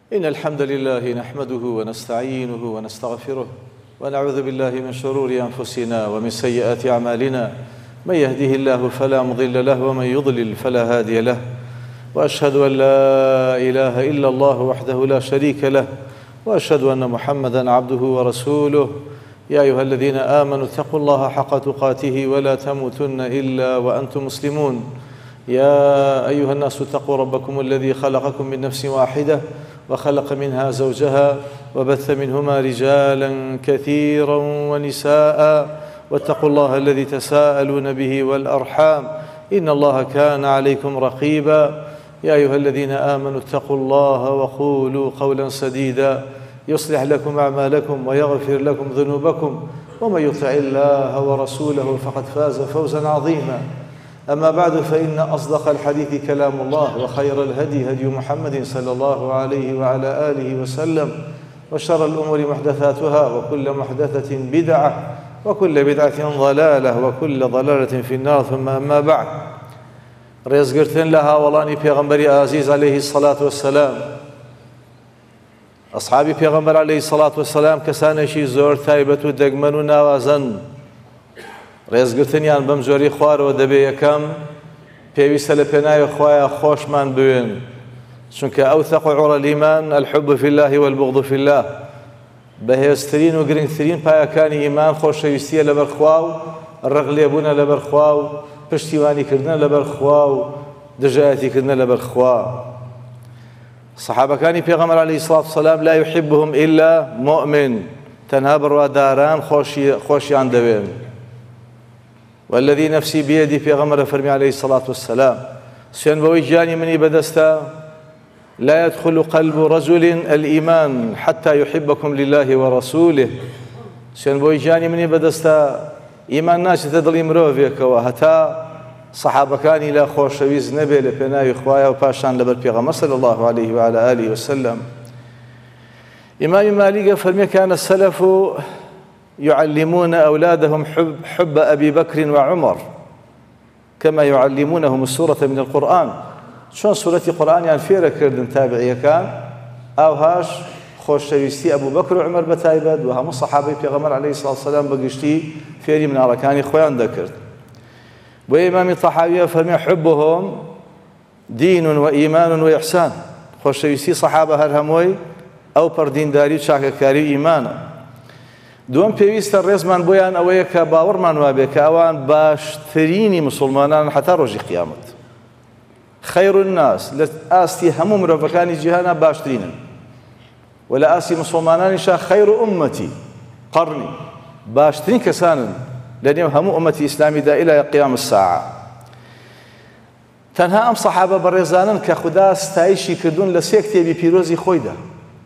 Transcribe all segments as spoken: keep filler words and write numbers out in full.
إن الحمد لله نحمده ونستعينه ونستغفره ونعوذ بالله من شرور أنفسنا ومن سيئات أعمالنا من يهده الله فلا مضل له ومن يضلل فلا هادي له وأشهد أن لا إله إلا الله وحده لا شريك له وأشهد أن محمدًا عبده ورسوله يا أيها الذين آمنوا اتقوا الله حق تقاته ولا تموتن إلا وأنتم مسلمون يا أيها الناس اتقوا ربكم الذي خلقكم من نفس واحدة وخلق منها زوجها وبث منهما رجالا كثيرا ونساء واتقوا الله الذي تساءلون به والأرحام إن الله كان عليكم رقيبا يا أيها الذين آمنوا اتقوا الله وقولوا قولا سديدا يصلح لكم أعمالكم ويغفر لكم ذنوبكم ومن يطع الله ورسوله فقد فاز فوزا عظيما أما بعد فإن أصدق الحديث كلام الله وخير الهدي هدي محمد صلى الله عليه وعلى آله وسلم وشر الأمور محدثاتها وكل محدثة بدعة وكل بدعة ضلالة وكل ضلالة في النار ثم أما بعد رزقرتن لها ولاني پیغمبر عزيز عليه الصلاة والسلام أصحابي پیغمبر عليه الصلاة والسلام كسانشي زور تايبت و دگمن و ناوازن ڕێزگرتنیان بەم جۆری خوارەوە دەبێ یەکەم پێویستە لە پێناوی خۆیان خۆشمان بوێن چونکە ئەوثەق عوڕە الئیمان الحب في الله والبغض في الله بەهێزترین و گرنگترین پایەکانی ئیمان خۆشەویستیە لەبەر خوا و ڕق لێبوونە لەبەر خوا و پشتیوانیکردنە لەبەر خوا و دژایەتیکردنە لەبەر خوا سەحابەکانی پێغەمبەر عەلەیهی سڵات وسەلام لا يحبهم إلا مؤمن تەنها بڕواداران خۆشیان دەوێن والذي نفسي بيدي في غمر فرمي عليه الصلاة والسلام سين بوي جاني مني بدستا لا يدخل قلب رجل الإيمان حتى يحبكم لله ورسوله سين بوي جاني مني بدستا إيمان ناس تدل إمروفيك وهتا صحابة كان لا خوش ويز نبي لبناء إخوايا وباشان لبر بيغمر صلى الله عليه وعلى آله وسلم إمام مالك فرمي كان السلف يعلمون أولادهم حب, حب أبي بكر وعمر كما يعلمونهم السورة من القرآن شون سورة القرآن يعني فيرا كردن تابعية كان أو هاش خوش شويستي أبو بكر وعمر بتايبد وهم الصحابي في غمر عليه الصلاة والسلام بقشتي فيري من أركاني خوان ذكرت وإمام الطحاوية فرمي حبهم دين وإيمان وإحسان خوش شويستي صحابة هرهموي أو بردين داري شاككاري إيمانا دوم پێویستە ڕێزمان بۆیان ئەوەیە کە باوەڕمان وابێ کە ئەوان باشترینی مسلمانان حتا ڕۆژی قیامەت خەیر الناس لە ئاستی هەموو مرۆڤەکانی جیهانە باشترینن و لە ئاستی مسلمانانیشا خەیر ئومەتی قەڕنی باشترین کەسانن لە نێو هەموو ئومەتی ئیسلامیدا ئیلا قیام الساعە تەنها ئەم سەحابە بەڕێزانن کە خودا ستایشی کردوون لە سێ کتێبی پیرۆزی خۆیدا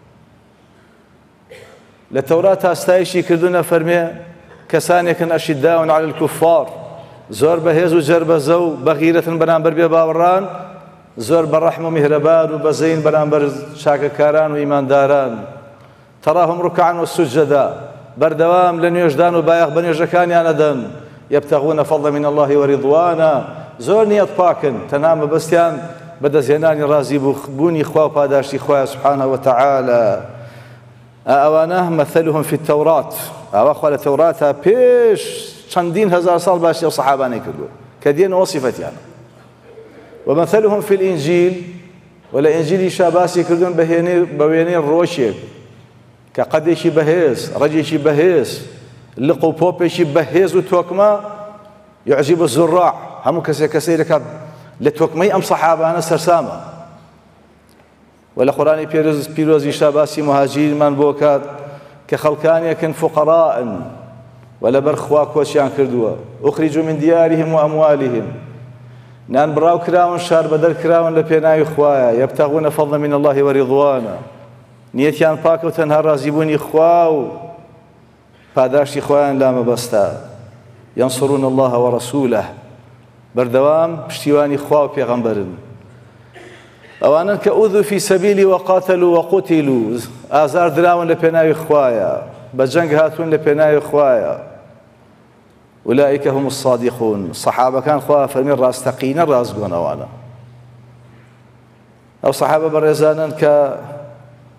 لتوراة استايشي كردونا فرمي كسانيكن أشداء على الكفار زور بهيز وجرب زو بغيرة بنامبر بباوران زور بالرحمة ومهربان وبزين بنامبر شاك كاران وإيمان داران تراهم ركعا والسجدا بردوام لن يجدان وبايغ بن يجكان ياندن يبتغون فضلا من الله ورضوانا زور نيت باكن تنام بستيان بدا زيناني رازي بوني خوا باداشتي خوا سبحانه وتعالى أوانه مثلهم في التوراة أو أخوة التوراة بيش چندين هزار سال باشي وصحاباني كدو كدين وصفت يعني ومثلهم في الإنجيل ولا إنجيل شاباسي كردون بهيني بويني الروشي كقديشي بهيز رجيشي بهيز لقو بوبيشي بهيز وتوكما يعجب الزراع همو كسي كسي لك لتوكمي أم صحابانا سرسامة ولا قرآن بيروز بيروزي شاباسي مهاجرين من بوكات كخلقان يكن فقراء ولا برخوا كوشيان كردوا أخرجوا من ديارهم وأموالهم نان براو كراون شار بدل كراون لبيناي خوايا يبتغون فضلا من الله ورضوانا نيتيان باك وتنهار رازبون إخواو فاداشي إخوان لا مبستا ينصرون الله ورسوله بردوام بشتيوان إخواو بيغمبرن أوانا كأوذوا في سبيلي وقاتلوا وقتلوا آزار دراون لبناي خوايا بجنگ هاتون لبناي خوايا أولئك هم الصادقون صحابة كان خوايا فرمين راستقين رازقون أوانا أو صحابة برزانا ك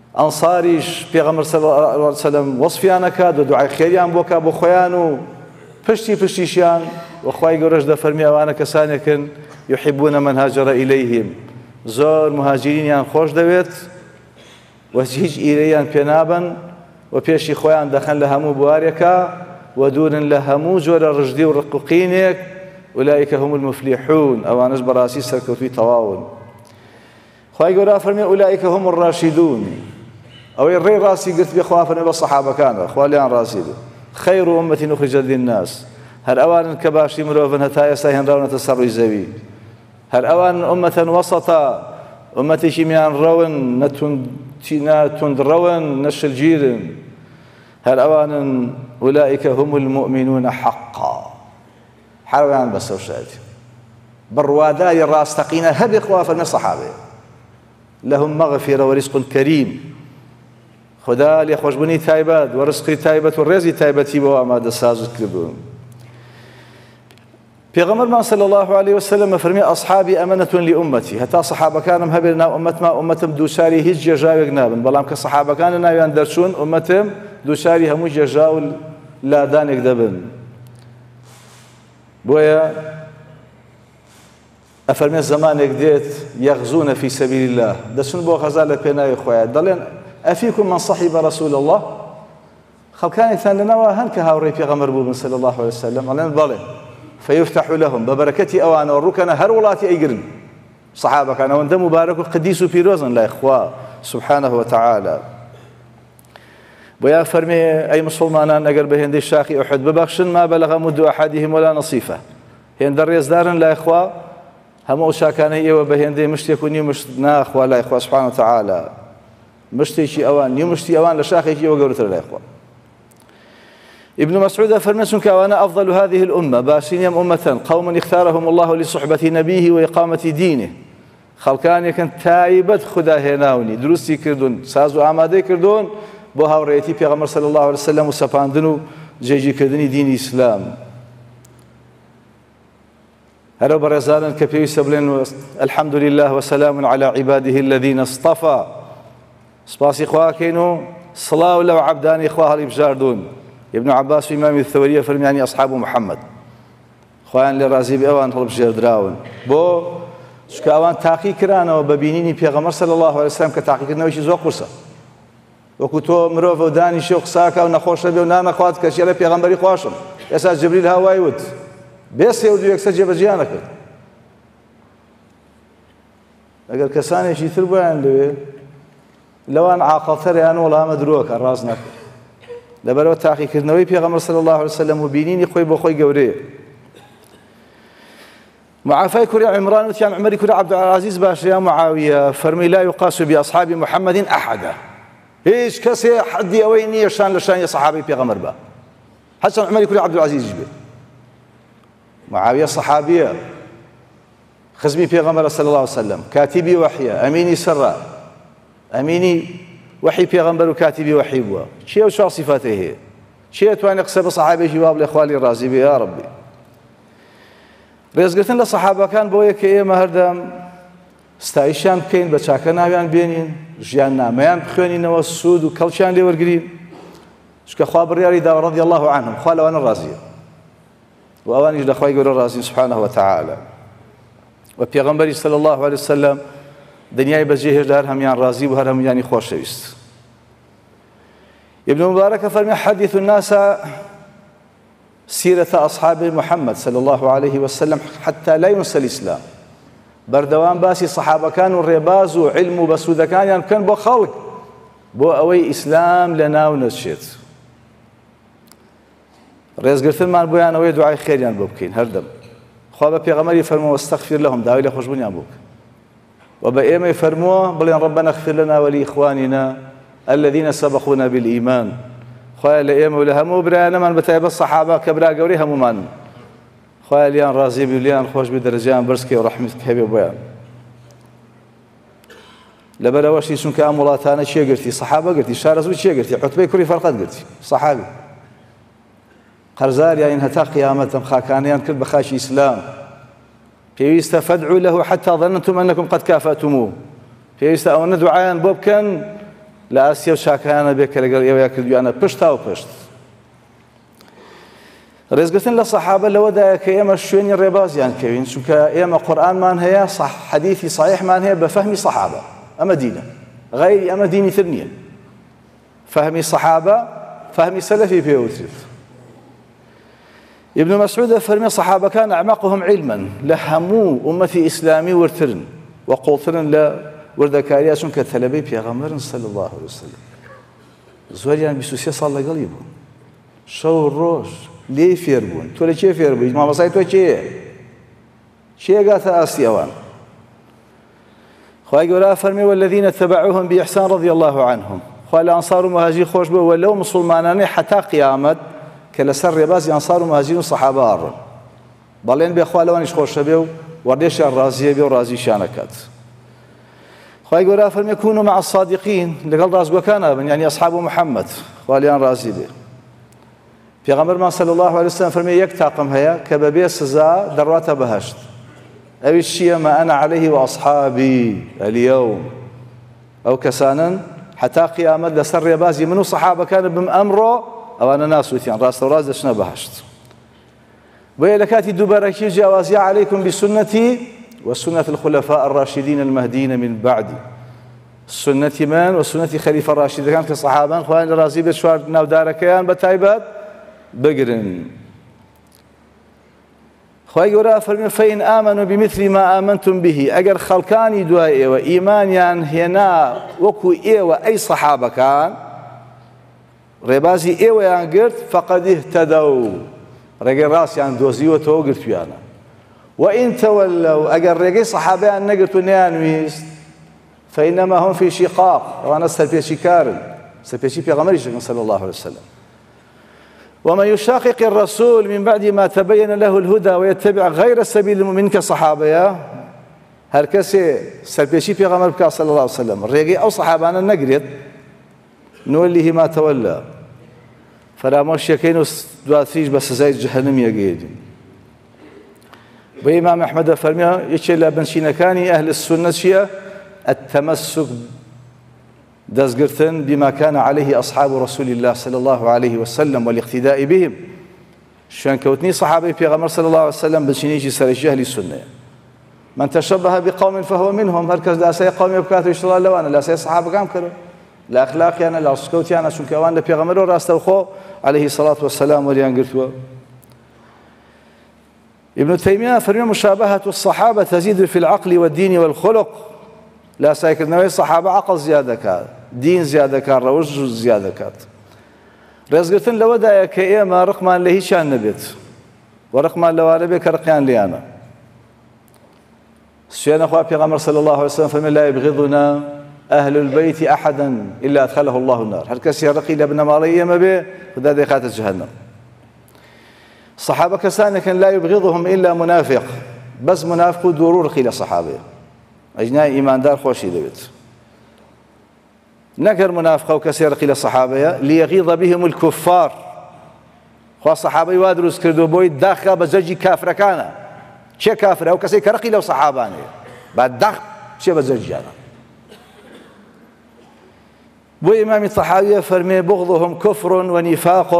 ئەنساریش پێغەمبەر صلی الله علیه و سەلەم وەسفیان ئەکات و دوعای خێریان بۆ کات بۆ خۆیان و پشتی پشتیشیان وەخوای گەورەش دەفەرمی ئەوانە کەسانێکن یحبون من هاجر إليهم زۆر مهاجرینیان خۆش دەوێت و هیچ ئیرەیان پێ نابن و پێشی خۆیان دەخەن لە هەموو بوارێکە و دوورن لە هەموو جۆرە ڕژدی و ڕقوقینێک أولئك هم المفلحون ئەوانش بەڕاستی سەرکەوتووی تەواون خوای گەورە فەرمێ أولئك هم الراشدون ئەوەی ڕێی ڕاستی گرت بێ خوا فەرمێ بە سەحابەکانە خوا لیان ڕاستی بێ خەیر ئومەتی أخرجت للناس هەر ئەوانن کە باشی مرۆڤن هەتا ئێستا هێنراونەتە سەر ڕووی زەوی هەر ئەوان ئومەتەن وەسەتە ئومەتێکی میان ڕەون نەتوندڕەون نەشلگیرن هەر ئەوانن أولئك هم المؤمنون حقا حەویان بەسەر شایەتی بڕواداری ڕاستەقینە هەبێ خوا فەرمێ سەحابەیە لهم مغفرة ورزق كريم خدا لێخۆشبوونی تایبەت و ڕزقی تایبەت و ڕێزی تایبەتی بۆ ئامادە سازت کردوون پێغەمبەرمان صلی الله عليه وسلم فەرمی ئەصحابی ئەمەنەتون لأمەتی هەتا سەحابەکانم هەبێ ناو ئومەتما ئومەتم دووچاری هیچ جێژاوێک نابن بەڵام کە سەحابەکانە ناویان دەرچوون ئومەتم دووچاری هەموو جێژا و لادانێک دەبن بۆیە ئەفەرمێ زمانێک دێت یەغزونە فی سەبیل الله دەچون بۆ غەزا لە پێناوی خۆیان دەڵێن ئەفیکم من صەحیب رەسوول الله خەڵکانێکتان لەناوە هەن کە هاوڕێی پێغەمبەر بووبن صلی الله عليه وسلم ئەڵێن بەڵێ فيفتح لهم ببركتي أوان والركن هر ولاتي أيقرن صحابة كانوا وندم مبارك القديس في روزن لا إخوة سبحانه وتعالى ويا فرمي أي مسلمان أجر بهند الشاخي أحد ببخشن ما بلغ مد أحدهم ولا نصيفة هند الرئيس دارن لا إخوة هم شاكان هي وبهند مشتي يكوني مش ناخ ولا إخوة سبحانه وتعالى مشتي شي أوان يمشتي أوان لشاخي شي وقولت لا إخوة ابن مسعود فرمسون كوانا أفضل هذه الأمة باشين يم أمة قوم اختارهم الله لصحبة نبيه وإقامة دينه خلقان يكن تايبت خدا هناوني دروسي كردون سازو آماده كردون بو هاوريتي پیغمبر صلى الله عليه وسلم وسپاندنو جيجي كردني دين إسلام هلو برزانا كبير سبلين الحمد لله وسلام على عباده الذين اصطفى سباسي خواكينو صلاة لو عبداني خواه الإبجاردون ابن عباس في إمام الثورية فرمي يعني أصحاب محمد خوان لرازي بأوان طلب جير دراون بو شكاوان تاقي كرانا وببينيني بيغمر صلى الله عليه وسلم كتاقي كرنا ويشي زو قرصة وكتو مروف وداني شوق ساكا ونخوش ربي ونانا خوات كشيرا بيغمبري خواشم يساس جبريل هاواي ود بيس يودو يكسر جيب جيانا كد اگر كساني شي تربوان لوي لوان عاقلتر يعني ولا مدروك الرازنا لبرو تاقي كرنوي بيغمر صلى الله عليه وسلم وبينيني خوي بو خوي قوري معافاي كوري عمران وتيان عمري كوري عبد العزيز باش يا معاوية فرمي لا يقاس بأصحاب محمد أحدا إيش كسي حدي أويني شان لشان يا صحابي بيغمر با حسن عمري كوري عبد العزيز جبه معاوية صحابية خزمي بيغمر صلى الله عليه وسلم كاتبي وحيا أميني سرا أميني وحي بيغمبر وكاتبي وحي بوا شيء وشو صفاته هي شيء تواني قصب صحابي جواب لإخوالي الرازي بي يا ربي رێزگرتن لە سەحابەکان بۆیە کە ئێمە هەردەم ستایشیان بکەین بە چاکە ناویان بێنین ژیان نامەیان بخوێنینەوە سوود و کەڵکیان لێ وەرگرین چونکە خوا بڕیاری داوە ڕەضی الله عنهم خوا لەوانە ڕازیە و ئەوانیش لە خوای گەورە ڕازین سبحانه وتعالى و پێغەمبەری صلی الله عليه وسلم دنیای بەجێهێشدا هەر هەمیان ڕازی بوو هەر هەمویانی خۆشەویست ابن مبارك فرمي حدث الناس سيرة أصحاب محمد صلى الله عليه وسلم حتى لا ينسى الإسلام بردوان باسي صحابة كانوا الرباز وعلم بسودة كان يعني كان بو خلق بو أوي إسلام لنا ونسشت رئيس قلت لهم بو يعني أوي دعاء خير يعني بوبكين هردم خوابا بيغمر يفرموا واستغفر لهم دعوي لخشبون يعني بوك وبأيما يفرموا بلين ربنا اغفر لنا ولإخواننا الذين سبقونا بالإيمان خويا لئيم ولا همو برانا من بتايب الصحابة كبرا قوري همو من خويا ليان رازي بليان خوش بدرجان برسكي ورحمتك حبيب بيان لبلا وشي سن كامولاتانا شي قلتي صحابة قلتي شارزو شي قلتي عتبي كوري فرقات قلتي صحابي قرزار يعني هتا قيامة خاكانيان كل بخاشي إسلام فيست فادعوا له حتى ظننتم أنكم قد كافأتموه فيست أو ندعان بوبكن لە ئاسیا و شاکانە بێ کە لەگەڵ ئێوەیە کردویانە پشت تا و پشت. ڕێزگرتن لە سەحابە لەوەدایە کە ئێمە شوێنی ڕێبازیان کەوین، چونکە ئێمە قورئانمان هەیە، حەدیثی صحیحمان هەیە بە فەهمی سەحابە. ئەمە دینە، غەیری ئەمە دینی تر نییە. فەهمی سەحابە فەهمی سەلەفی پێوترێت. ابن مسعود فەرمێ سەحابەکان ئەعمەقهم عیلما، لە هەموو ئومەتی ئیسلامی ورترن و قوڵترن لە وردەکاریە، چونکە تەلەبەی پێغەمبەرن صلی الله علیه وسلم. زۆریان بیست و سێ ساڵ لەگەڵی بوون، شەو ڕۆژ لێی فێر بوون. تۆ لە کێ فێر بوویت؟ مامۆستای تۆ کێیە؟ کێگاتە ئاستی ئەوان؟ خوای گەورە فەرمێ والذین تبعوهم بإحسان رضی الله عنهم. خوا لە ئەنسار و مهاجیر خۆش بووە و لەو مسڵمانانەی حتا قیامەت کە لەسەر ڕێبازی ئەنسار و مهاجیر و سەحابە ئاڕن، بەڵێن بێ خوا لەوانیش خۆشە بێ و وەردێشیان ڕازیە بێ و ڕازیشیان ئەکات. خوای گەورە فەرمێ کونوا مع الصادقین، لەگەڵ ڕازگۆکانە بن، یعنی ئەصحاب محەممەد، خوا لیان ڕازی بێ. پێغەمبەرمان صلی الله علیه وسلم فەرمێ یەک تاقم هەیە کە بەبێ سزا دەڕواتە بەهەشت، ئەویش چییە؟ ما ئەنا عەلەیه وأصحابی اليوم. ئەو کەسانن حتا قیامەت لەسەر ڕێبازی من و سەحابەکانم بم ئەمڕۆ، ئەوانە ناسووتیان ڕاستە و ڕاست دەچنە بەهەشت. بۆیە لە کاتی دووبارەکی جیاوازیە عەلەیکم بسنەتی وسنة الخلفاء الراشدين المهديين من بعدي. سنتي من وسنتي خليفة الراشد كان كصحابان خوان رازي بشوار ناو داركيان بتايبات بقرن. خواهي قرأ فرمي فإن آمنوا بمثل ما آمنتم به، أجر خلقاني دوائي وإيمانيان هنا وكو إيوة أي صحابة كان ربازي إيوة ينقرت فقد اهتدوا، رجل راسي عن دوزي وتوقرت ويانا. وإن تولوا أجر رجل صحابيان نقرت ونيانويست فإنما هم في شقاق، وأنا سلبيشي كارن سلبيشي في غمريش صلى الله عليه وسلم. ومن يشاقق الرسول من بعد ما تبين له الهدى ويتبع غير سبيل المؤمنين كصحابيا، هركسي سلبيشي في غمر صلى الله عليه وسلم الرجل أو صحابانا نقرت نوليه ما تولى فلا مرشكين دواتريج بس زي جهنم يقيدين. بإمام أحمد فرميها يشيل بنشينكاني أهل السنة شيئا التمسك دزقرتن بما كان عليه أصحاب رسول الله صلى الله عليه وسلم والاقتداء بهم. شان كوتني صحابي في غمر صلى الله عليه وسلم بنشينيجي سرجي أهل السنة. من تشبه بقوم فهو منهم، هركز لا سي قوم يبكات يشتغل لوانا لا سي صحابة كام كرو لا أخلاقي أنا لا سكوتي أنا شون كوان لبي غمر وراستوخو عليه الصلاة والسلام وليان قرتوا. ابن تيمية فرمي مشابهة الصحابة تزيد في العقل والدين والخلق. لا سايكل نوي الصحابة عقل زيادة كات، دين زيادة كات، روج زيادة كات. رزقتن لو دا كإيما رقمان له شان نبيت ورقمان لو على بك رقيان ليانا. سيدنا أخوة پیغمبر صلى الله عليه وسلم فمن لا يبغضنا أهل البيت أحدا إلا أدخله الله النار. هل كسي رقي لابن مالي ما به فدا ديخات جهنم. صحابة كسان كان لا يبغضهم إلا منافق، بس منافق دورور خيل صحابة أجناء إيمان دار خوشي دبت. نكر منافق وكسير قيل الصحابة ليغيظ بهم الكفار. خوا صحابي وادرس كردو بوي داخل بزجي كافر كان شي كافر أو كسير كرقي لو صحاباني بعد داخل شي بزجي أنا. بو إمام الصحابية فرمي بغضهم كفر ونفاق.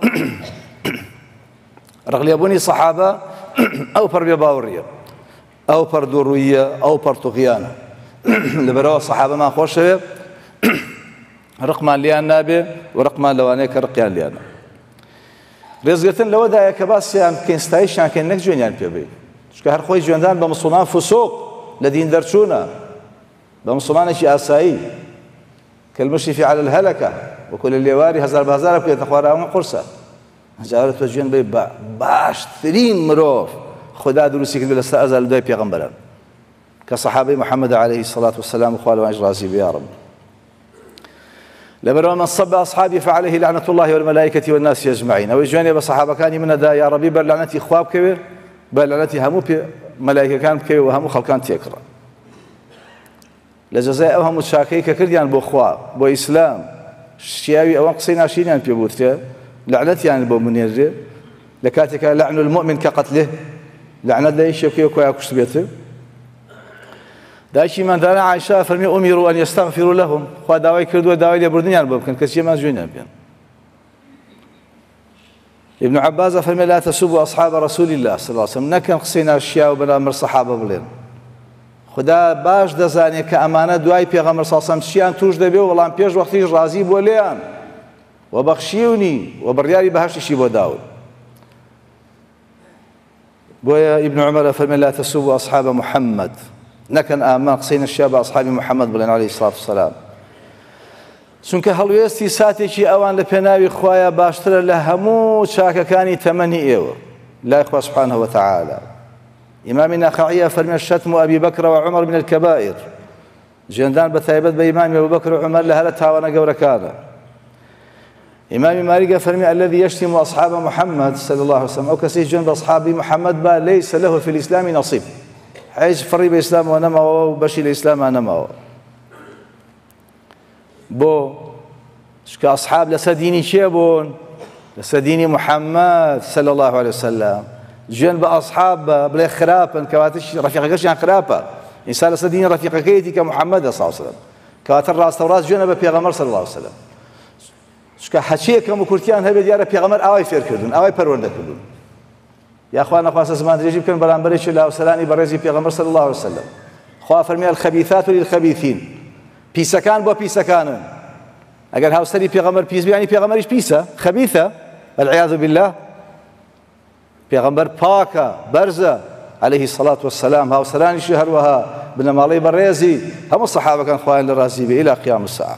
رغليبوني صحابة أو فربي باورية أو پردوروية أو پرتغيانة لبروا الصحابة ما خوش رقمان ليان نابي ورقمان لوانيك رقيان ليانا. رزقتن لو دا يكباسيان كينستايشان كين نك جوينيان بيبي شكو هر خوي جوندان بمسلمان فسوق لدين درشونا بمسلمان شي اساي كالمشرف على الهلكة وكل الليواري هزار بهزار بكي تخوارا قرصة جارت وجوين بي باش ترين مروف خدا دروسي كذب الاستأذى لدي بيغمبران كصحابي محمد عليه الصلاة والسلام وخواله وأجرازي بيا رب. لبروا من صب أصحابي فعليه لعنة الله والملائكة والناس أجمعين. أو إجواني بصحابة كاني من دا يا ربي بل لعنتي إخواب كبير بل لعنتي همو ملائكة كان كبير وهمو خلقان تيكرا لجزاء أوهم الشاكي ككرديان بو إخواب بو إسلام الشياوي أوان قصينا شينيان بيبوتك لعنتي يعني بو منير لكاتك لعن المؤمن كقتله لعنة لا يشي وكي وكي أكشت بيته. دایکی مندانە عایشە فەرمی ئومیروا ئەن یەستەغفیروا لەهم، خوا داوای کردووە داوای لێبوردنیان بۆ بکەن کە چێمان گوێیان بێن. ابن عباس فەرمی لا تسبوا أصحاب رسول الله صلى الله عليه وسلم، نەکەن قسەی ناشیا و بەرامبەر سەحابە بڵێن. خدا باش دەزانێت کە ئەمانە دوای پێغەمبەر صلی الله عليه وسلم چیان توش دەبێ و وەڵام پێش وەختیش ڕازی بۆ لێیان و بەخشیونی و بڕیاری بەهەشتیشی بۆ داون. بۆیە ئیبن عومەر فەرمی لا تسبوا أصحاب محمد، نەکەن ئامان قسەی نەشیا بە ئەصحابی محەممەد بڵێن عەلەیهی سڵاتو وسەلام، چونکە هەڵوێستی ساتێکی ئەوان لە پێناوی خوایە باشترە لە هەموو چاکەکانی تەمەنی ئێوە لای خوا سبحانه وتعالى. ئیمامی نەخەعیە فەرمێ شەتم ئەبی بەکر وعومەر من الکەبائر، ژێندان بە تایبەت بە ئیمامی ئەبوبەکر و عومەر لە هەرە تاوانە گەورەکانە. ئیمامی مالیکە فەرمی الذي يشتم أصحاب محمد صلى الله عليه وسلم، ئەو کەسەی جوێن بە ئەصحابی محەممەد با ليس له في الإسلام نصيب، هیچ فڕی بە ئیسلامەوە نەماوە و بەشی لە ئیسلاما نەماوە. بۆ چکە ئەصحاب لەسەر دینی چێ بوون؟ لەسەر دینی محەممەد صلى الله عليه وسلم. جوێن بە ئەصحاب بە بڵێ خراپن کەواتە ڕەفیقەکەشیان خراپە، ئینسان لەسەر دینی ڕەفیقەکەیەتی کە محەممەدە صلی الله عليه وسلم، کەواتە ڕاستەوڕاست جوێنە بە پێغەمبەر صلی الله عليه وسلم. چکە حەچیەکەم و کورتیان هەبێت دیارە پێغەمبەر ئاوای فێرکردون، ئاوای پەروەردەکردون، یاخوا نەخواستە زمان درێژی بکەن بەرامبەرێکی لە هاوسەرانی بەڕێزی پێغەمبەر صلی الله عليه وسلم. خوا فەرمی الخەبیثات للخەبیثین، پیسەکان بۆ پیسەکانن. ئەگەر هاوسەری پێغەمبەر پیس بێ یانی پێغەمبەریش پیسە، خەبیثە والعیاذ بالله. پێغەمبەر پاکە بەرزە عەلەیهی سەڵات وەسەلام، هاوسەرانیشی هەروەها بنەماڵەی بەڕێزی هەموو سەحابەکان خوایان لە ڕازی بێ ئیلا قیام الساعة.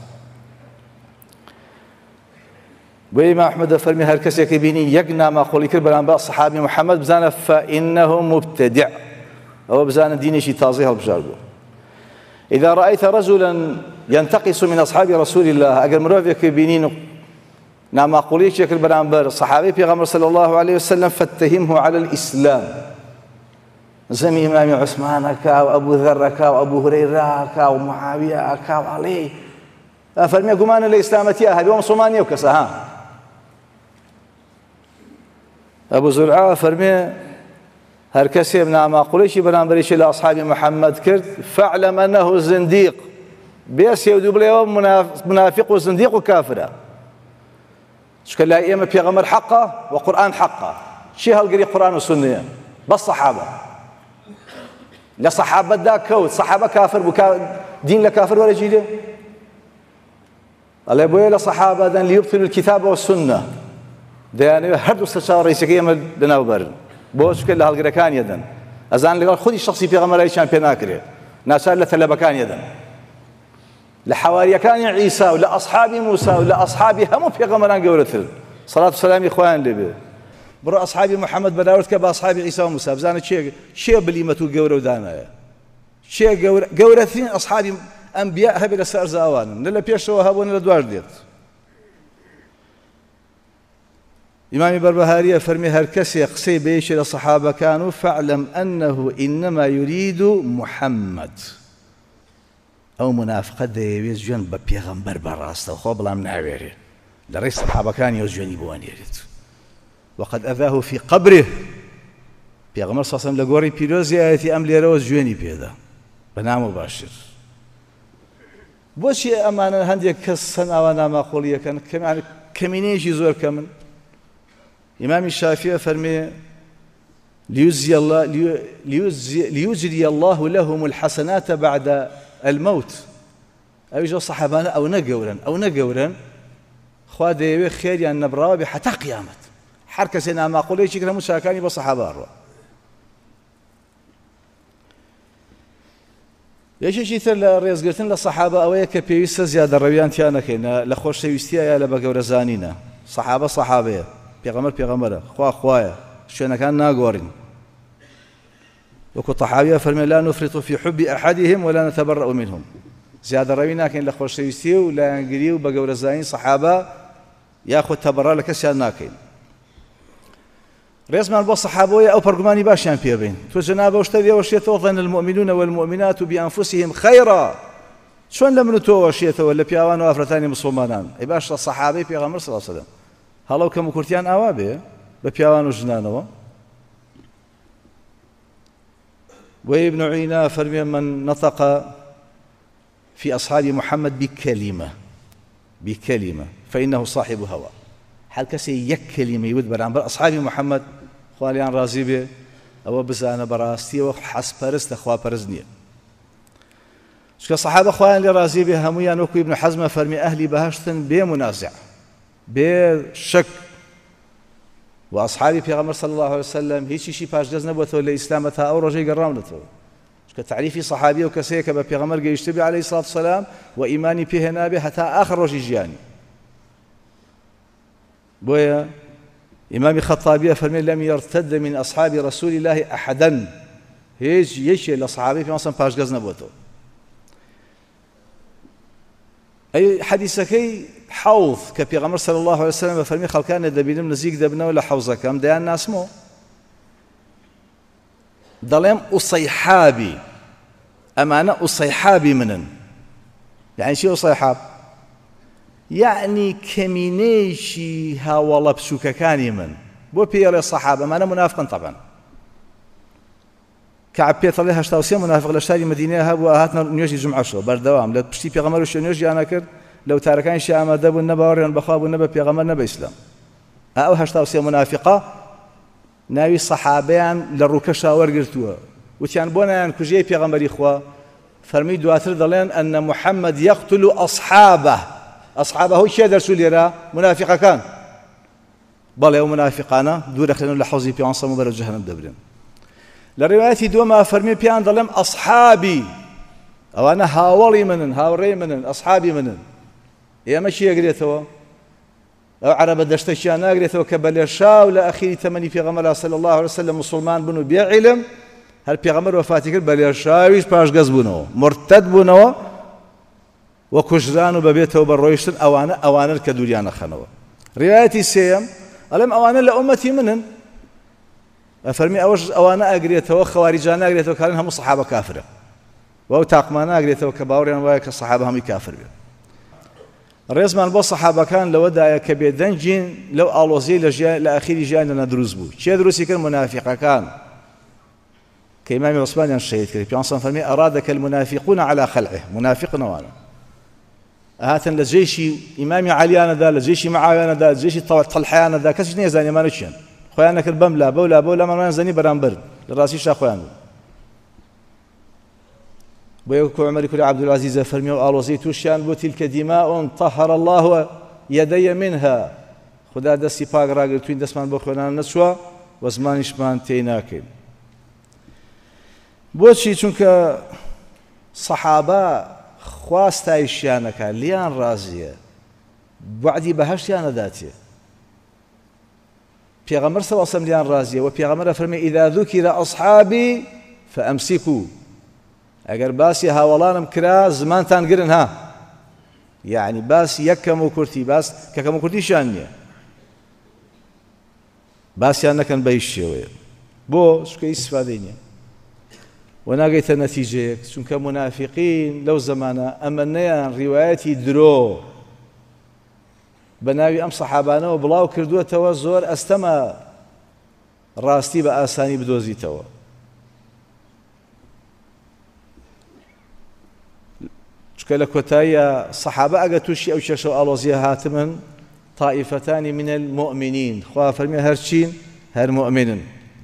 بۆ ئیمام ئەحمەد فەرمی هەر کەسێکی بینی یەک ناماخۆڵی کرد بەرامبەر سەحابی محەممەد بزانە فإنه مبتدع، ئەوە بزانە دینێکی تازەی هەڵبژاردووە. إذا رأيت رجلا ينتقص من أصحاب رسول الله، ئەگەر مرۆڤێکی بینین ناماقوڵیەکی کرد بەرامبەر سەحابەی پێغەمبەر صلی الله عليه وسلم فاتهمه على الإسلام، زەمی ئیمامی عوسمانەکە و ئەبوو ذەرەکە و ئەبوو هورەیرەکە و معاویەکە و عەڵی فەرمیێ گومانە لە ئیسلامەتیە هەبێ و موسڵمان نییە و کەسە ها. ئەبوو زورعە فەرمێ هەر کەسێ ناماقوڵێکی بەرامبەرێکی لە ئەصحابی محەممەد کرد فاعلم أنه زنديق، بێ سێودوو بڵێەوە منافق و زنديق و کافرە. چکە لای ئێمە پێغەمبەر حەقە و قورئان حەقە. چی هەڵگری قورئان و سوننەیە؟ بەس سەحابە. لە سەحابەتدا کەوت، سەحابە کافر بوو، دین لە کافر وەرەگیرێ؟ ئەڵێ بۆیە لە سەحابەدان لیوبتلوا الکتاب والسنة، دەیانەوێت هەردوو سەرچاوە ڕئیسەکەی ئێمە لەناوبەرن، بۆ چکە لە هەڵگرەکانیەدەن، ئەزان لەگەڵ خودی شخصی پێغەمبەریان پێ ناکرێت، ناچار لە تەلەبەکانیەدەن، لە حەواریەکانی عیسا و لە ئەصحابی موسا و لە ئەصحابی هەموو پێغەمبەران گەورەترن سەڵات و سەلامی خۆیان لێبێ. بڕۆ ئەصحابی محەممەد بەراورد کە بە ئەصحابی عیسا و موسا بزانە چێ بلیمەت و گەورە و دانایە، چێ گەورەترین ئەصحابی ئەنبیا هەبێ لە سەر زاوانن، نە لە پێشەوە هەبوو نە لە دوار دێت. ئیمامی بەربەهاریە فەرمی هەر کەسێ قسەی بەیەکی لە سەحابەکان و فاعلم أنه إنما يريد محەممەد، ئەو منافقە دەیەوێت جوێن بە پێغەمبەر بەڕاستەوخۆ بەڵام ناوێرێ لە ڕێی سەحابەکانی ئەو جوێنی بوانێرێت. وقد أذاه في قبره، پێغەمبەر صلی الله عليه وسلم لە گۆڕی پیرۆزی ئاەتی ئەم لێرەوە جوێنی پێدا بە نام و باشتر. بۆچی ئەمانە هەندێک کەس سەن ئاوا ناماخۆڵیەکەن کەمینەیەکی زۆر کەمن؟ ئیمامی شافعی فەرمێ ليجري الله لهم الحسنات بعد الموت، ئەویش ئەو سەحابانە ئەو نەگەورن ئەو نەگەورن خوا دەیەوێت خێریان نەبراوە بێ حتا قیامەت. هەر کەسێ ناماقوڵەیەکی کرد هەموو چاکانی بۆ سەحابە ڕوە. یەکێکی تر لە ڕێزگرتن لە سەحابە ئەوەیە کە پێویستە زیادە ڕەویان تیا نەکەین، لە خۆشەویستیە یا لە بە گەورەزانینە. سەحابە سەحابەیە، پێغەمبەر پێغەمبەرە، خوا خوایە، شوێنەکان ناگۆڕین. وەکو تەحاویە فەرمێ لا نفرط في حب أحدهم ولا نتبرأ منهم، زیادە ڕەوی ناکەین لە خۆشەویستی و لایەنگری و بە گەورەزانی سەحابە یاخود تەبەڕە لە کەسیان ناکەین. ڕێزمان بۆ سەحابەیە ئەو پەرگومانی باشیان پێ بین. تۆ جەنابە شتە دێوەشێتەوە ظن المؤمنون والمؤمنات بأنفسهم خيرا، چۆن لە من و تۆ وەشێتەوە لە پیاوان و ئافرەتانی مسڵمانان؟ ئەی باش لە سەحابەی پێغەمبەر صلی الله عليه وسلم هەڵەو کەم و کورتیان ئاوا بێ بە پیاوان و ژنانەوە. وابن عيينة فرمي من نطق في أصحاب محمد بكلمة بكلمة فإنه صاحب هوى. حال كسي يك كلمة يود برانبر أصحاب محمد خواليان رازي به أو بزانة براستي وحس برست أخوا برزنية. شكا صحابة خواليان لرازي به هميان وكو ابن حزم فرمي أهلي بهشتن بمنازع بشك. وأصحابي پیغمبر صلى الله عليه وسلم هیچ شي پاش دز نبوتو لإسلام تا أو رجي قرامنتو. كتعريفي صحابي وكسيك ببيغمبر جيشتبي عليه الصلاة والسلام وإيماني فيه نابي حتى آخر رجي جياني. بويا إمام خطابي فرمي لم يرتد من أصحاب رسول الله أحدا هيج يشي لصحابي في مصر باش دز نبوتو. أي حديثكي حوض كبيغمبر صلى الله عليه وسلم فرمي خلقان دبينم نزيق دبنا ولا حوضك كم ديان ناس مو ضليم أصيحابي أمانة أصيحابي منن. يعني شو أصيحاب؟ يعني كمينيشي ها والله بسوكا كاني من بو بيالي الصحابة ما أنا منافقا طبعا كعب بيت الله هشتاوسيا منافق لشتاري مدينة هابو هاتنا نيوجي جمعة شو بردوام لا بشتي بيغمر وشو نيوجي أنا كر لو تاركان شيء أما دبوا النبا وريان بخابوا النبا بيغمر نبا إسلام أو هشتاوسيا منافقة ناوي صحابيان للركشة ورقرتوا وتيان بونا كجي بيغمر إخوة فرمي دواتر دلين أن محمد يقتل أصحابه أصحابه هو شيء درسوا ليرا منافقة كان بل يوم منافقانا دور أخلنا لحوزي بيان صمو برد جهنم دبرين لروايتي دوما فرمي بيان دلين أصحابي أو أنا هاولي منن هاوري منن أصحابي منن يا مشي يقريتوا أو عرب دشتشيان أقريتوا كبليشا ولا أخيري ثماني في غمرة صلى الله عليه وسلم مسلمان بنو بيع علم هل في غمر وفاتي كر بليشا ويش باش قزبونو مرتد بونو وكجران وببيته وبالرويشتن أوانا أوانا الكدوريان خنوا روايتي سيم ألم أوانا لأمتي منن أفرمي أوج أوانا أقريتوا خوارجان أقريتوا كانوا هم صحابة كافرة وأو تاقمانا أقريتوا كباوريان وياك الصحابة هم كافر الرئيس من بص صحابة كان لو دا كبيدنجين لو ألوزي لجا لأخير جاءنا ندرس بو شيء دروسي كان منافقة كان كإمام عثمان الشهيد كريم بيانصان فرمي أرادك المنافقون على خلعه منافق نوانا هاتن لجيشي إمامي عليانا ذا لجيشي معايانا ذا لجيشي طلحيانا ذا كسج نيزاني ما نشين خويانا كالبم لا بولا بولا ما نزاني برامبر للراسي شا خويانا ويكو عمر كل عبد العزيز فرمي وآلوزي توشيان بو تلك دماء طهر الله يدي منها خدا دستي باق راقل توين دستمان بو خويانا نسوا وزمانشمان تيناكين بۆچی چونکە سەحابە خواستایشیانەکە لیان ڕازیە وعدی بەهەشتیان نەداتێ پێغەمبەر صلی الله علیه و سلم لیان ڕازیە و پێغەمبەر فەرمێ ئیذا ذوکر ئەصحابی فەئەمسیکوا ئەگەر باسی هاوڵانم کرا زمانتان گرن ها یعنی باسی یەک کەم و کورتی باس کە کەم و کورتیشیان نییە باسیان نەکەن بە هیچ شێوەیە بۆ چونکە هیچ ئیسفادەی نییە وناقيت النتيجة چونك منافقين لو زمانا أمنيا روايتي درو بناوي أم صحابانا وبلاو كردوه توا زور أستما راستي بآساني بدوزي توا چونك لكوتايا صحابة أقتوشي أو شاشو ألوزيها هاتمن طائفتان من المؤمنين خواه فرمي هرشين هر مؤمنين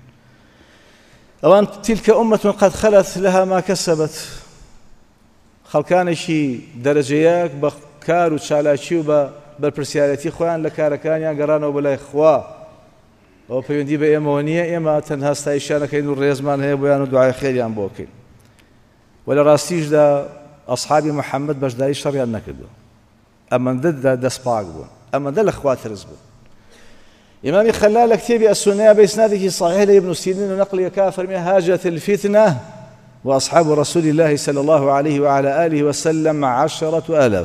أوان تلك أمة قد خلت لها ما كسبت خلقانشي درجياك بكار وشالاشي وبالبرسيالتي خوان لكاركانيا قرانا وبلا إخوا أو بيوندي بإيمونية إما تنها استايشانا كينو الريزمان هي بيانو دعاء خير يان بوكين ولا راستيج دا أصحابي محمد باش داي شريان نكدو أما ضد دا دسباق بون أما دا الأخوات رزبون إمام خلال كتابي السنة بإسناده صحيح لابن سيرين ونقل كافر من هاجت الفتنة وأصحاب رسول الله صلى الله عليه وعلى آله وسلم عشرة آلاف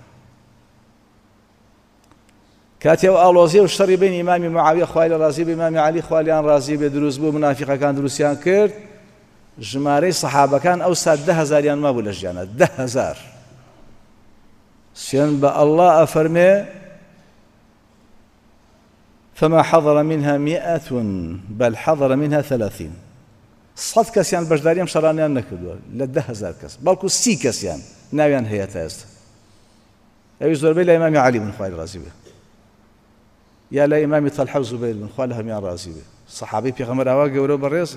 كاتي وآلوزي والشر بين إمام معاوية خوالي رازي بإمام علي خواليان رازي بدروز بو منافقة كان دروسيان كرد جماري صحابة كان أوساد ده هزاريان ما بولا جانا ده هزار سيان با الله أفرمي فما حضر منها مئة بل حضر منها ثلاثين سەد کەسیان بەشداری ئەم شەڕانیان نەکردووە لە دە هەزار کەس بەڵکو سی کەسیان ناویان هەیە تا ئێستا ئەوی زۆربەی لە ئیمامی عەلی بن خوای ڕازی بێ یا لە ئیمامی تەلحە و زوبەیر بن خوا لە هەمیان ڕازی بێ سەحابەی پێغەمبەر ئاوا گەورە بەڕێزە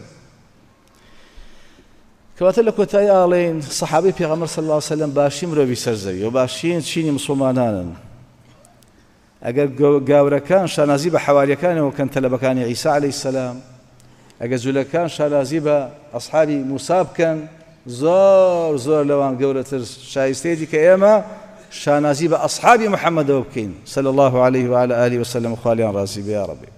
کەواتە لە کۆتایی ئاڵێن سەحابەی پێغەمبەر صلی الله علیه وسلم باشی مرۆڤی سەرزەوی و باشین چینی مسڵمانانن ئەگەر گاورەکان شانازی بە حەواریەکانەوە کەن تەلەبەکانی عیسا عەلەیهی سەلام ئەگەر جوولەکان شانازی بە ئەسحابی موسا بکەن زۆر زۆر لەوان گەورەتر شایستەیەتی کە ئێمە شانازی بە ئەسحابی محەممەدەوە بکەین صلی الله عليه وعلى آله وسلم خوالیان ڕازی بێ یا ڕەبی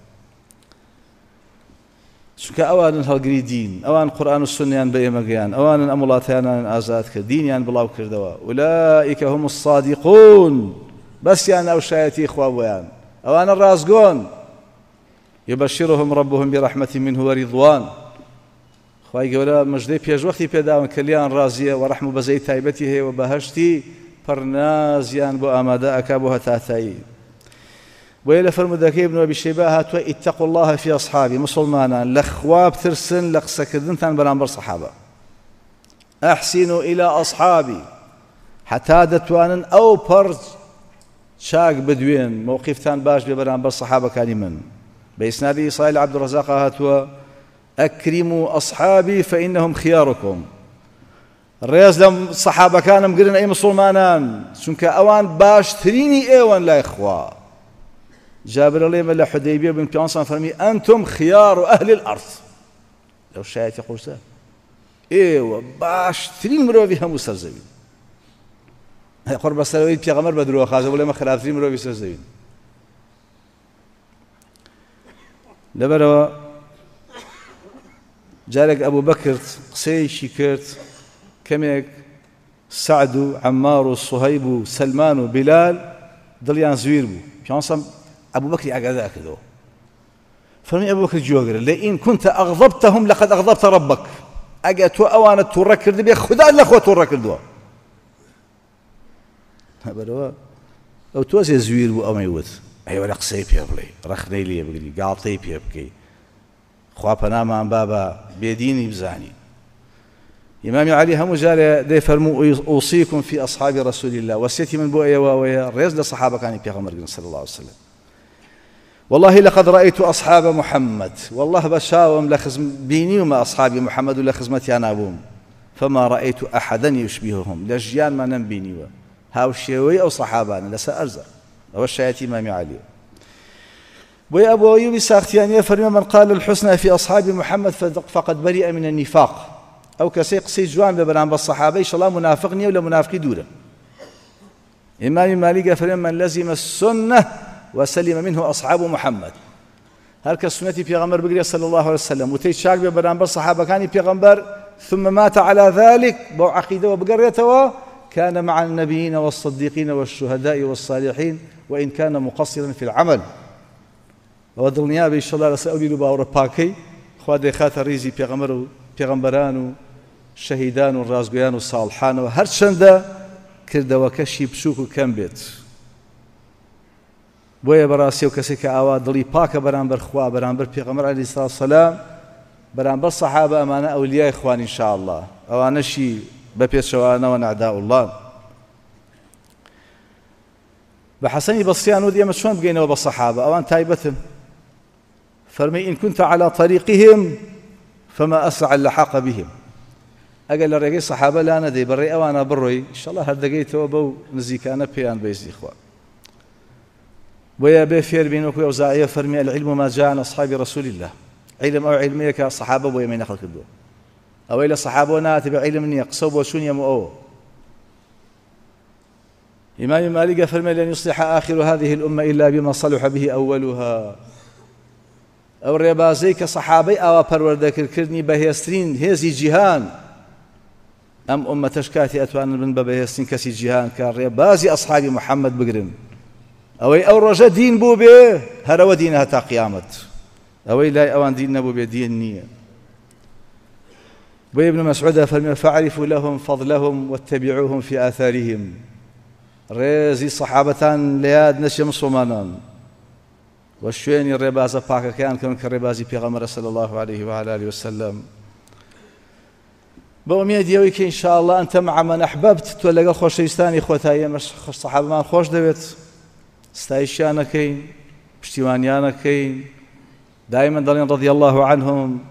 چونکە ئەوانن هەڵگری دین ئەوان قورئان و سونەیان بە ئێمە گەیان ئەوانن ئەم وڵاتەیانیان ئازاد کرد دینیان بڵاو کردەوە ئولائیکە هم الصادقون بەسیان ئەو شایەتی خوا بۆیان ئەوانە ڕازگۆن يبشرهم ربهم برحمة منه ورضوان خوای گەورە مژدەی پێشوەختی پێداون کە لیان ڕازیە و ڕەحم و بەزەی تایبەتی هەیە و بەهەشتی پڕنازیان بۆ ئامادە ئەکا بۆ هەتاتایی بۆیە لە فەرمودەکەی ابن أبي شيبة هاتووە اتقوا الله في أصحابي مسلمانان لە خوا بترسن لە قسەکردنتان بەرامبەر سەحابە ئەحسینوا إلى أصحابي حتا دەتوانن ئەو پەڕ چاک بدوێن موقیفتان باش بێ بەرامبەر سەحابەکانی من بإسناد إسرائيل عبد الرزاق هاتوا أكرموا أصحابي فإنهم خياركم الرئيس لم صحابة كانوا مقرن أي مسلمانان شنك أوان باش تريني أيوان لا إخوة جابر الله من حديبية بن بيانسان فرمي أنتم خيار أهل الأرض لو شايت يقول سهل إيوه باش ترين مروفي هم سرزوين قرب السلوين بيغمر بدروا خازا ولا ما خلاف ترين مروفي سرزوين لەبەرەوە جارێک ئەبوو بەکر قسەیەکی کرد کەمێک سعد و عەمار و سوهەیب و سەلمان و بیلال دڵیان زویر بوو پیانسەم ئەبوو بەکری ئاگادار کردەوە فەرمی ئەبوو بەکر جوێگرە لئین كنت أغضبتهم لقد أغضبت ربك ئەگە تۆ ئەوانە تووڕە کردبێ خوددا لە خۆ تووڕە کردووە لەبەرەوە ئەو تۆزێ زویر بوو ئەمەی وت ئەیوە لە قسەی پێ بڵێ ڕەخنەی لێ بگری گاڵتەی پێ بکەی خوا پەنامان با بە بێدینی بزانی ئیمامی عەلی هەموو جارێ دەیفەرموو ئوصیکم فی ئەصحاب رسول الله وەسیەتی من بۆ ئێوەوەیە ڕێز لە سەحابەکانی پێغەمبەر گرن صلی الله عليه وسلم والله لقد رأيت أصحاب محمد والله بشاوم لخزم بيني وما أصحاب محمد لخزمتي أنا أبوم فما رأيت أحدا يشبههم لجيان ما نبيني هاو الشيوي أو صحابان لسأرزق أو الشياتي إمام علي ويا أبو أيوب الساختياني فرمى من قال الحسنى في أصحاب محمد فقد برئ من النفاق أو كسيق سي جوان ببران بالصحابة إن شاء الله منافقني ولا منافقي دورة إمام مالك فرمى من لزم السنة وسلم منه أصحاب محمد هلك السنة في غمر بقري صلى الله عليه وسلم وتيشاك ببران بالصحابة كان في غمبر ثم مات على ذلك بو عقيدة وبقريته كان مع النبيين والصديقين والشهداء والصالحين وإن كان مقصرا في العمل وظلنيا بإن شاء الله لسأولي لباور باكي خواد خاطر ريزي بيغمر بيغمبران شهيدان والرازقيان والصالحان وهر شنده كرده وكشي بشوك كم بيت بويا براسي وكسيك آوا ضلي باك برانبر خوا برانبر بيغمر عليه الصلاة والسلام برانبر صحابة أمانة أولياء إخوان إن شاء الله أوانا شي بپێچەوانەوە نەعداء الله بە حەسەنی بەسریان وت ئێمە چۆن بگەینەوە بە سەحابە ئەوان تایبەتن فەرمی إن كنت على طريقهم فما أسرع اللحاق بهم ئەگەر لە ڕێگەی سەحابە لا نەدەی بەڕێی ئەوانە بڕۆی ئینشەڵڵا هەردەگەیتەوە بەو نزیکانە پێیان بەیزی خوا بۆیە بێ فێر بین وەکو ئەوزاعیە فەرمی العلم ما جاء عن أصحاب رسول الله علم ئەو عیلمەیە کە سەحابە بۆ ئێمەی نەقڵ کردووە أويل الصحابة ناتي بعلم أن يقصوا وشون يمؤوا إمام مالك فرمى لن يصلح آخر هذه الأمة إلا بما صلح به أولها أو الربازي كصحابي أو پروردك الكرني بهيسترين هذه جهان أم أمة تشكاتي أتوان من بهيسترين كسي جهان كالربازي أصحاب محمد بقرن أوي أو رجا دين بو به هروا دينها تا قيامت أوي لا أوان دين نبو به دين نية وابن مسعود فرمى فاعرفوا لهم فضلهم واتبعوهم في آثارهم ريزي صحابتان لياد نشي مسلمانان والشوين الربازة باكا كان كان كالربازي بيغمر صلى الله عليه وعلى آله وسلم بەوەمیێدیەوەی کە ئینشاءالله ئەنتە مع من ئەحبەبت تۆ لەگەڵ خۆشەویستانی خۆتایی ئێمەش سەحابەمان خۆش دەوێت ستایشیانەکەین پشتیوانیانەکەین دائما دەڵێن رضی الله عنهم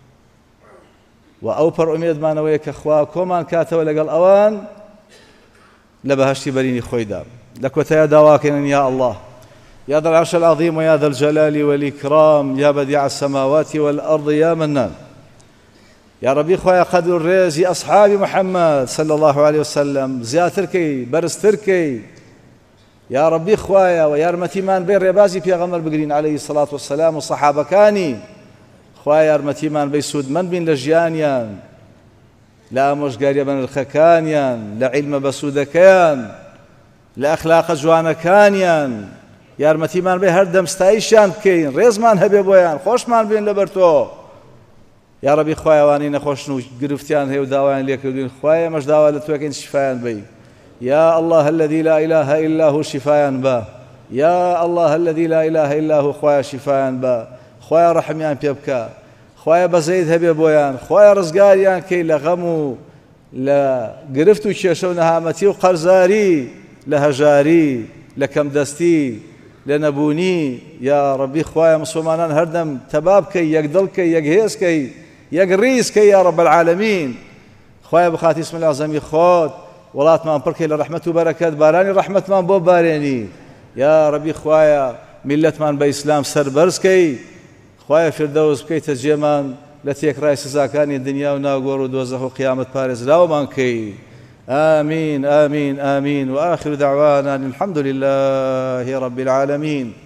و ئەو پەر ئومێدمانەوەیە کە خوا کۆمان کاتەوە لەگەڵ ئەوان لە بەهەشتی بەرینی خۆیدا لە کۆتایە داواکەین يا الله يا ذا العرش العظيم ويا ذا الجلال والإكرام يا بديع السماوات والأرض يا منان يا ربي خويا قدر الرزي أصحاب محمد صلى الله عليه وسلم زياتركي برستركي يا ربي خويا ويا رمتيمان بين ربازي بيغمر بقرين عليه الصلاة والسلام وصحابة كاني خويا رمتيمان بيسود من بين لجيانيان لا مشقاريا بن الخكانيان لا علم بسودكيان لا أخلاق جوانكانيان يا رمتيمان بين هردم ستايشان بكين ريزمان هبي بويان خوشمان بين لبرتو يا ربي خويا واني نخوشنو قرفتيان هي وداوان ليك ودين خويا مش داوا لتوكين شفايان بي يا الله الذي لا إله إلا هو شفايان با يا الله الذي لا إله إلا هو خويا شفايان با خويا رحميان بيبكا خويا بزيد هبي بويان خويا رزقاريان كي لغمو لا قرفتو شيشو نهامتي وقرزاري لهجاري لكم دستي لنبوني يا ربي خويا مسلمان هردم تبابكي يقدلكي يقهيسكي يقريسكي يا رب العالمين خويا بخاتي اسم الله زمي خود ولات ما بركي لرحمة وبركات باراني رحمة ما بو باريني يا ربي خويا ملة من بإسلام سربرسكي خويا فردوس بكي تجيمان لتيك رايس زاكاني الدنيا وناغور ودوزه قيامة باريس لا ومانكي آمين آمين آمين وآخر دعوانا الحمد لله رب العالمين.